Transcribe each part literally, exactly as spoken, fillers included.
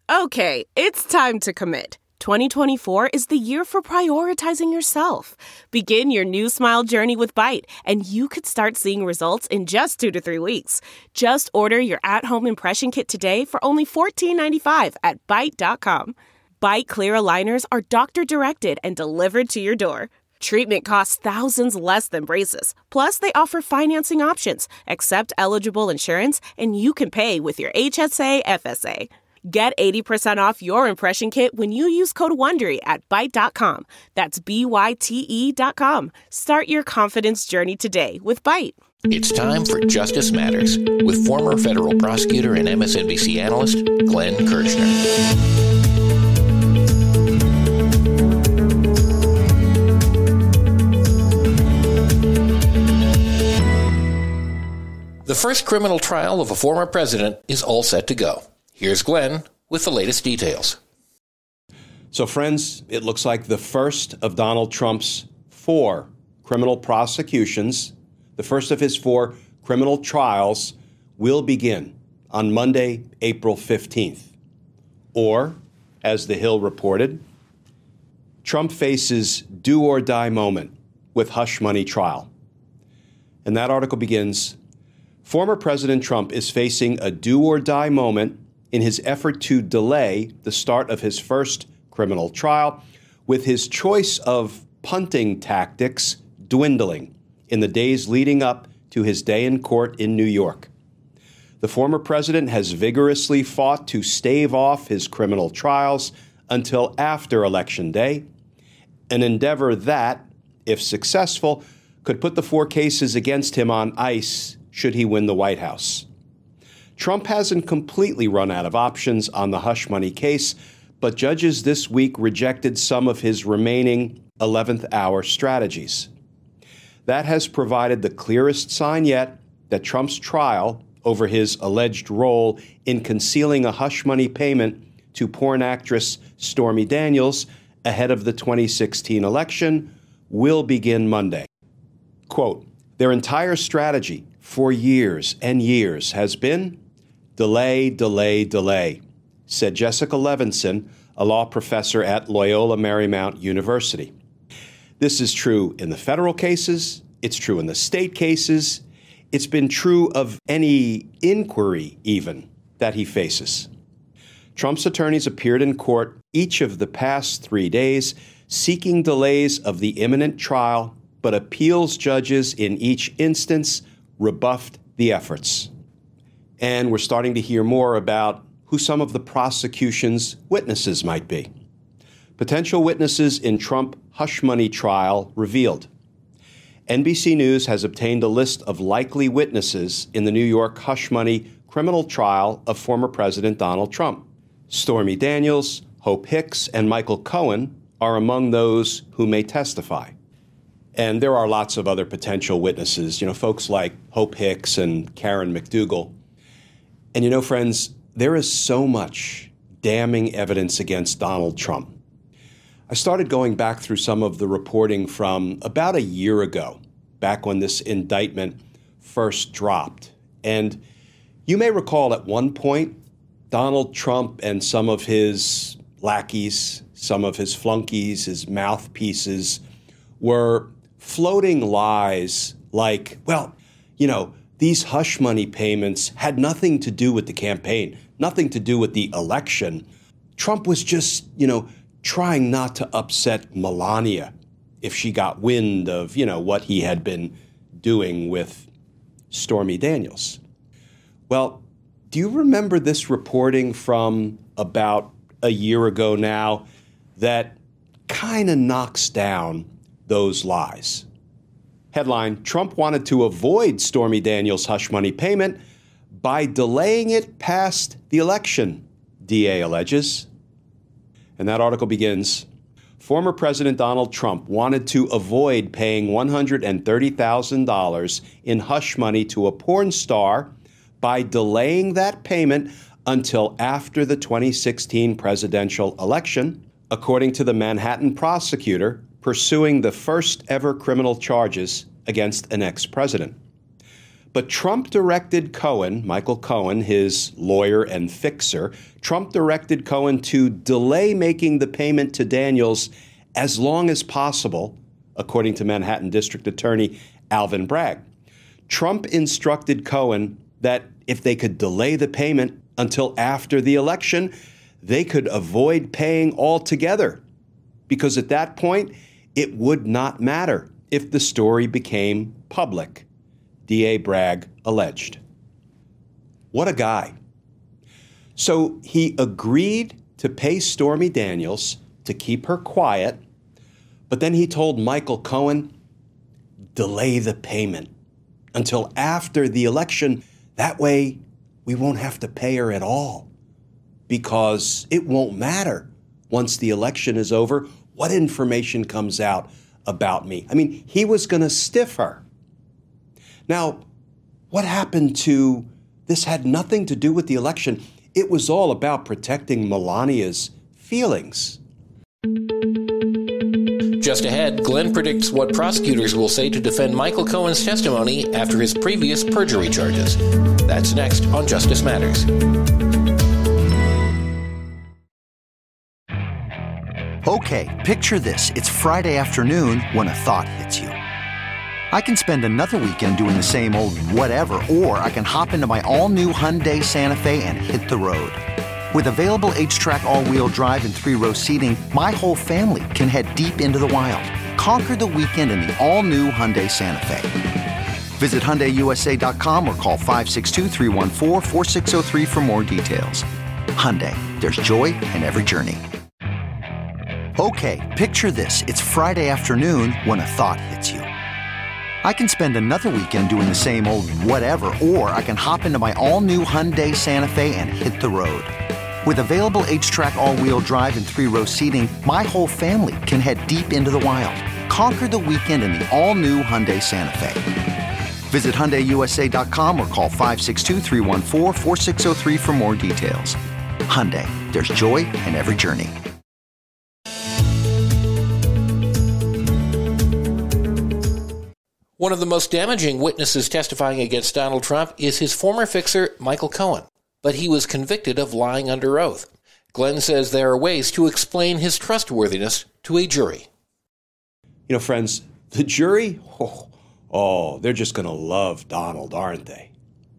Okay, it's time to commit. twenty twenty-four is the year for prioritizing yourself. Begin your new smile journey with Byte, and you could start seeing results in just two to three weeks. Just order your at-home impression kit today for only fourteen ninety-five at byte dot com. Byte clear aligners are doctor-directed and delivered to your door. Treatment costs thousands less than braces. Plus, they offer financing options, accept eligible insurance, and you can pay with your H S A F S A. Get eighty percent off your impression kit when you use code WONDERY at byte dot com. That's B Y T E dot com. Start your confidence journey today with Byte. It's time for Justice Matters with former federal prosecutor and M S N B C analyst Glenn Kirshner. The first criminal trial of a former president is all set to go. Here's Glenn with the latest details. So, friends, it looks like the first of Donald Trump's four criminal prosecutions, the first of his four criminal trials, will begin on Monday, April fifteenth. Or, as The Hill reported, Trump faces do-or-die moment with hush money trial. And that article begins, former President Trump is facing a do-or-die moment in his effort to delay the start of his first criminal trial, with his choice of punting tactics dwindling in the days leading up to his day in court in New York. The former president has vigorously fought to stave off his criminal trials until after Election Day, an endeavor that, if successful, could put the four cases against him on ice should he win the White House. Trump hasn't completely run out of options on the hush money case, but judges this week rejected some of his remaining eleventh hour strategies. That has provided the clearest sign yet that Trump's trial over his alleged role in concealing a hush money payment to porn actress Stormy Daniels ahead of the twenty sixteen election will begin Monday. Quote, their entire strategy for years and years has been delay, delay, delay, said Jessica Levinson, a law professor at Loyola Marymount University. This is true in the federal cases. It's true in the state cases. It's been true of any inquiry, even, that he faces. Trump's attorneys appeared in court each of the past three days, seeking delays of the imminent trial, but appeals judges in each instance rebuffed the efforts. And we're starting to hear more about who some of the prosecution's witnesses might be. Potential witnesses in Trump hush money trial revealed. N B C News has obtained a list of likely witnesses in the New York hush money criminal trial of former President Donald Trump. Stormy Daniels, Hope Hicks, and Michael Cohen are among those who may testify. And there are lots of other potential witnesses, you know, folks like Hope Hicks and Karen McDougal. And, you know, friends, there is so much damning evidence against Donald Trump. I started going back through some of the reporting from about a year ago, back when this indictment first dropped. And you may recall at one point, Donald Trump and some of his lackeys, some of his flunkies, his mouthpieces, were floating lies like, well, you know, these hush money payments had nothing to do with the campaign, nothing to do with the election. Trump was just, you know, trying not to upset Melania if she got wind of, you know, what he had been doing with Stormy Daniels. Well, do you remember this reporting from about a year ago now that kind of knocks down those lies? Headline, Trump wanted to avoid Stormy Daniels' hush money payment by delaying it past the election, D A alleges. And that article begins, former President Donald Trump wanted to avoid paying one hundred thirty thousand dollars in hush money to a porn star by delaying that payment until after the twenty sixteen presidential election, according to the Manhattan prosecutor pursuing the first ever criminal charges against an ex-president. But Trump directed Cohen, Michael Cohen, his lawyer and fixer, Trump directed Cohen to delay making the payment to Daniels as long as possible, according to Manhattan District Attorney Alvin Bragg. Trump instructed Cohen that if they could delay the payment until after the election, they could avoid paying altogether, because at that point, it would not matter if the story became public, D A Bragg alleged. What a guy. So he agreed to pay Stormy Daniels to keep her quiet, but then he told Michael Cohen, delay the payment until after the election. That way, we won't have to pay her at all, because it won't matter once the election is over what information comes out about me. I mean, he was going to stiff her. Now, what happened to this had nothing to do with the election. It was all about protecting Melania's feelings. Just ahead, Glenn predicts what prosecutors will say to defend Michael Cohen's testimony after his previous perjury charges. That's next on Justice Matters. Okay, picture this. It's Friday afternoon when a thought hits you. I can spend another weekend doing the same old whatever, or I can hop into my all-new Hyundai Santa Fe and hit the road. With available H-Track all-wheel drive and three-row seating, my whole family can head deep into the wild. Conquer the weekend in the all-new Hyundai Santa Fe. Visit Hyundai U S A dot com or call five six two, three one four, four six zero three for more details. Hyundai, there's joy in every journey. Okay, picture this. It's Friday afternoon when a thought hits you. I can spend another weekend doing the same old whatever, or I can hop into my all-new Hyundai Santa Fe and hit the road. With available H-Track all-wheel drive and three-row seating, my whole family can head deep into the wild. Conquer the weekend in the all-new Hyundai Santa Fe. Visit Hyundai U S A dot com or call five six two, three one four, four six zero three for more details. Hyundai, there's joy in every journey. One of the most damaging witnesses testifying against Donald Trump is his former fixer, Michael Cohen, but he was convicted of lying under oath. Glenn says there are ways to explain his trustworthiness to a jury. You know, friends, the jury, oh, oh they're just going to love Donald, aren't they?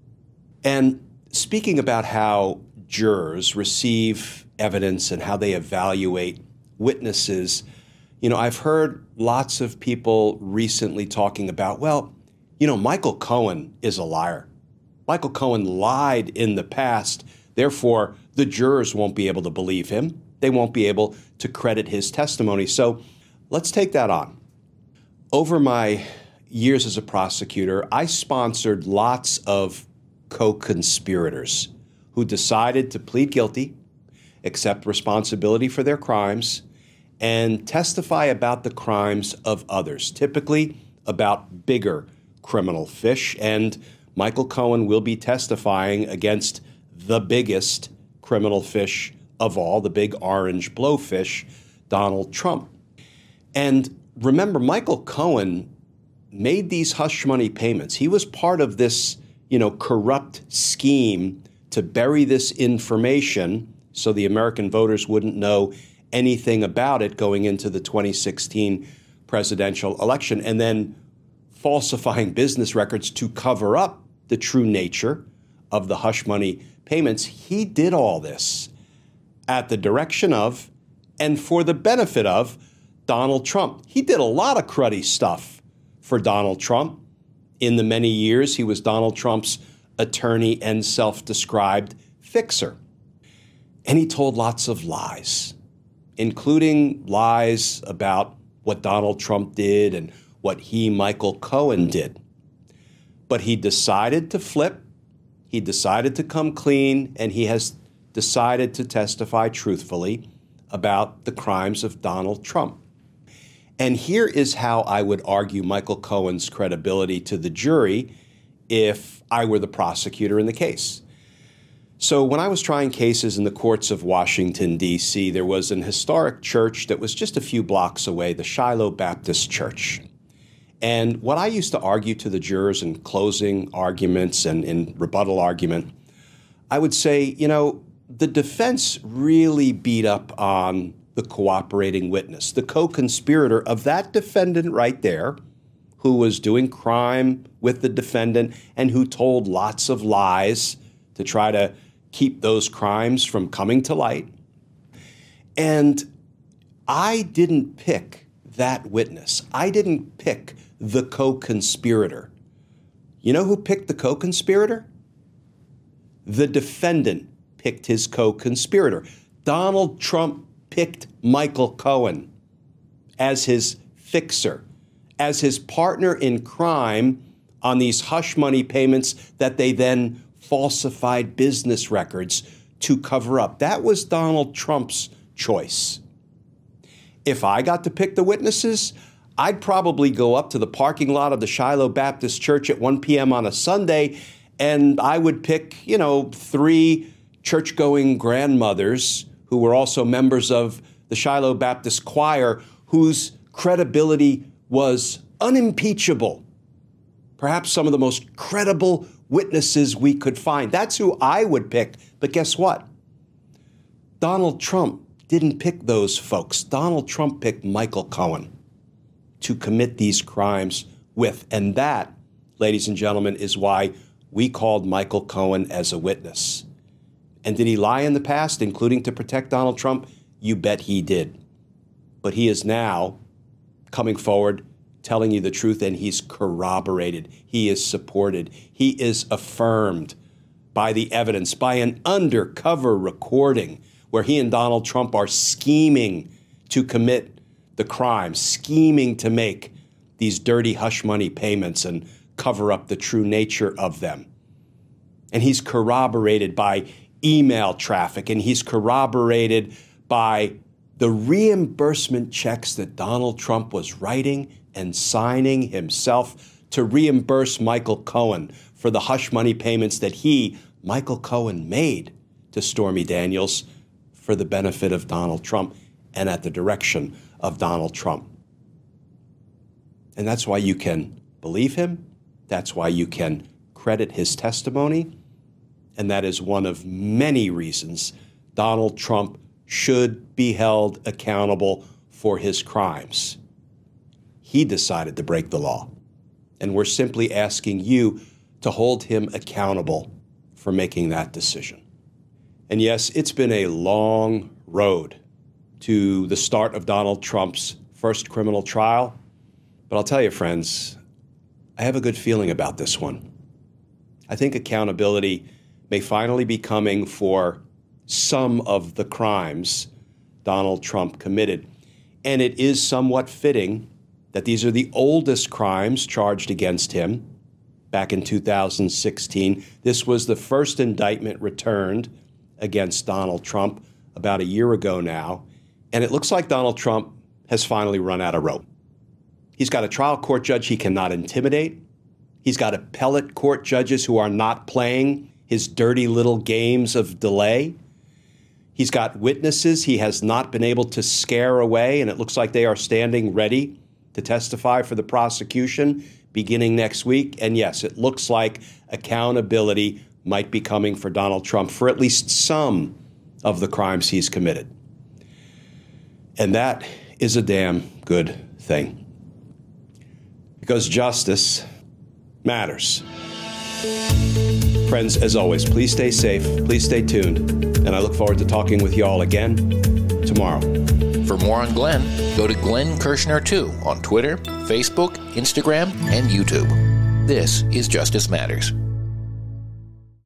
And speaking about how jurors receive evidence and how they evaluate witnesses, you know, I've heard lots of people recently talking about, well, you know, Michael Cohen is a liar. Michael Cohen lied in the past. Therefore, the jurors won't be able to believe him. They won't be able to credit his testimony. So let's take that on. Over my years as a prosecutor, I sponsored lots of co-conspirators who decided to plead guilty, accept responsibility for their crimes, and testify about the crimes of others, typically about bigger criminal fish. And Michael Cohen will be testifying against the biggest criminal fish of all, the big orange blowfish, Donald Trump. And remember, Michael Cohen made these hush money payments. He was part of this, you know, corrupt scheme to bury this information so the American voters wouldn't know anything about it going into the twenty sixteen presidential election, and then falsifying business records to cover up the true nature of the hush money payments. He did all this at the direction of and for the benefit of Donald Trump. He did a lot of cruddy stuff for Donald Trump in the many years he was Donald Trump's attorney and self-described fixer. And he told lots of lies, including lies about what Donald Trump did and what he, Michael Cohen, did. But he decided to flip, he decided to come clean, and he has decided to testify truthfully about the crimes of Donald Trump. And here is how I would argue Michael Cohen's credibility to the jury if I were the prosecutor in the case. So when I was trying cases in the courts of Washington, D C, there was an historic church that was just a few blocks away, the Shiloh Baptist Church. And what I used to argue to the jurors in closing arguments and in rebuttal argument, I would say, you know, the defense really beat up on the cooperating witness, the co-conspirator of that defendant right there, who was doing crime with the defendant and who told lots of lies to try to keep those crimes from coming to light. And I didn't pick that witness. I didn't pick the co-conspirator. You know who picked the co-conspirator? The defendant picked his co-conspirator. Donald Trump picked Michael Cohen as his fixer, as his partner in crime on these hush money payments that they then falsified business records to cover up. That was Donald Trump's choice. If I got to pick the witnesses, I'd probably go up to the parking lot of the Shiloh Baptist Church at one p.m. on a Sunday, and I would pick, you know, three church-going grandmothers who were also members of the Shiloh Baptist Choir, whose credibility was unimpeachable. Perhaps some of the most credible witnesses we could find. That's who I would pick. But guess what? Donald Trump didn't pick those folks. Donald Trump picked Michael Cohen to commit these crimes with. And that, ladies and gentlemen, is why we called Michael Cohen as a witness. And did he lie in the past, including to protect Donald Trump? You bet he did. But he is now coming forward, telling you the truth, and he's corroborated. He is supported. He is affirmed by the evidence, by an undercover recording where he and Donald Trump are scheming to commit the crime, scheming to make these dirty hush money payments and cover up the true nature of them. And he's corroborated by email traffic, and he's corroborated by the reimbursement checks that Donald Trump was writing and signing himself to reimburse Michael Cohen for the hush money payments that he, Michael Cohen, made to Stormy Daniels for the benefit of Donald Trump and at the direction of Donald Trump. And that's why you can believe him. That's why you can credit his testimony. And that is one of many reasons Donald Trump should be held accountable for his crimes. He decided to break the law. And we're simply asking you to hold him accountable for making that decision. And yes, it's been a long road to the start of Donald Trump's first criminal trial. But I'll tell you, friends, I have a good feeling about this one. I think accountability may finally be coming for some of the crimes Donald Trump committed. And it is somewhat fitting that these are the oldest crimes charged against him. Back in two thousand sixteen, this was the first indictment returned against Donald Trump about a year ago now. And it looks like Donald Trump has finally run out of rope. He's got a trial court judge he cannot intimidate. He's got appellate court judges who are not playing his dirty little games of delay. He's got witnesses he has not been able to scare away, and it looks like they are standing ready to testify for the prosecution beginning next week. And yes, it looks like accountability might be coming for Donald Trump for at least some of the crimes he's committed. And that is a damn good thing. Because justice matters. Friends, as always, please stay safe, please stay tuned, and I look forward to talking with you all again tomorrow. For more on Glenn, go to Glenn Kirshner two on Twitter, Facebook, Instagram, and YouTube. This is Justice Matters.